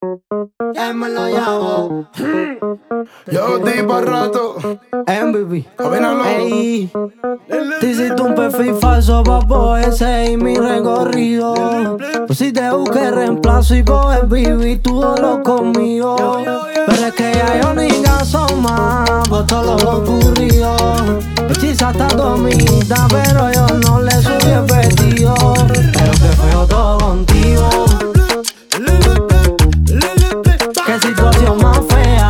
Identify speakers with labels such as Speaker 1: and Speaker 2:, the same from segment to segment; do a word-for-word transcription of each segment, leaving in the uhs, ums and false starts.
Speaker 1: Él me lo llamo.
Speaker 2: Yo di pa' rato.
Speaker 1: M V P.
Speaker 2: Combínalo.
Speaker 1: Ey, te hiciste un perfil falso, papo, ese es mi recorrido. Pues si te busqué reemplazo y puedes vivir tu dolor conmigo. Pero es que ya yo ni caso más por todo lo ocurrido. Hechizaste a tu amiguita, pero yo no le subí el vestido. Pero que feo todo contigo. Qué situación más fea.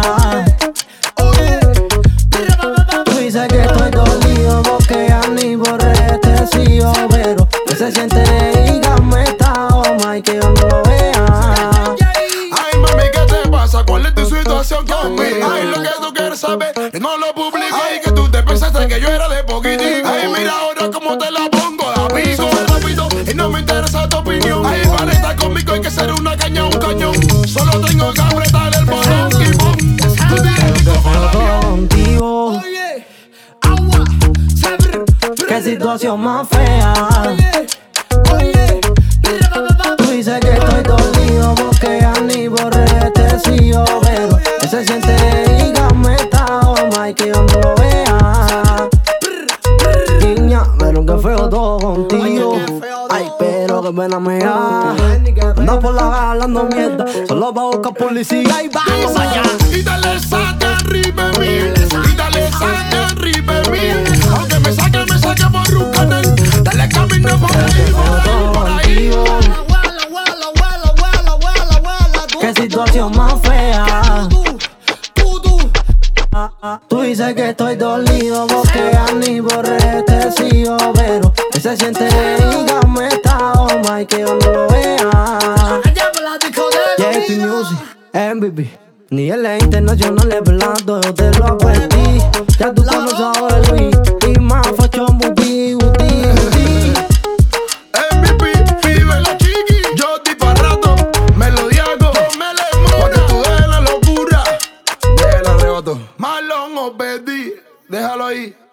Speaker 1: Tú dices que estoy dolido porque ya ni borré este sío, pero que se siente, dígame esta goma y que yo no lo vea.
Speaker 2: Ay, mami, ¿qué te pasa? ¿Cuál es tu situación conmigo? Ay, lo que tú quieres saber, que no lo publico. Ay, que tú te pensaste que yo era de poquitico. Ay, mira ahora cómo te la pongo de amigo. Rápido y no me interesa tu opinión. Ay, para estar conmigo hay que ser una caña, un cañón. Solo tengo que apretar el botón y boom. Tú tienes que coger
Speaker 1: Todo contigo.
Speaker 3: Oye, agua, saber.
Speaker 1: Qué situación más fea.
Speaker 3: Oye,
Speaker 1: Tú dices que estoy dolido porque ya ni borré este sío, pero que se siente, dígame esta goma y que yo no lo vea. Niña, pero que feo todo contigo. Ay, pero que pena me da. Ando por la calle hablando mierda, solo pa' buscar policía y vamos allá.
Speaker 2: y dale saca, ripe mil. Y dale saca, ripe mil. Aunque me saque, me saque por un canal. Dale camino por ahí, por ahí, por ahí.
Speaker 3: Wala, wala, wala, wala, wala, wala.
Speaker 1: Qué situación más fea.
Speaker 3: Tú, tú, tú.
Speaker 1: Tú dices que estoy dolido porque ya ni borré este sío, pero que se siente, dígame esta goma y que yo no lo vea.
Speaker 3: Allá por la discoteca.
Speaker 1: J P Music, M V P. Ni en la internacional es blando, yo te lo advertí. Ya tú conoces a Luis y más fachón, buti, buti, buti.
Speaker 2: M V P, vive la chiqui. Yo di pa' rato, melodiaco, me le porque tú de la locura. De la arrebato. Marlon o Betty, déjalo ahí.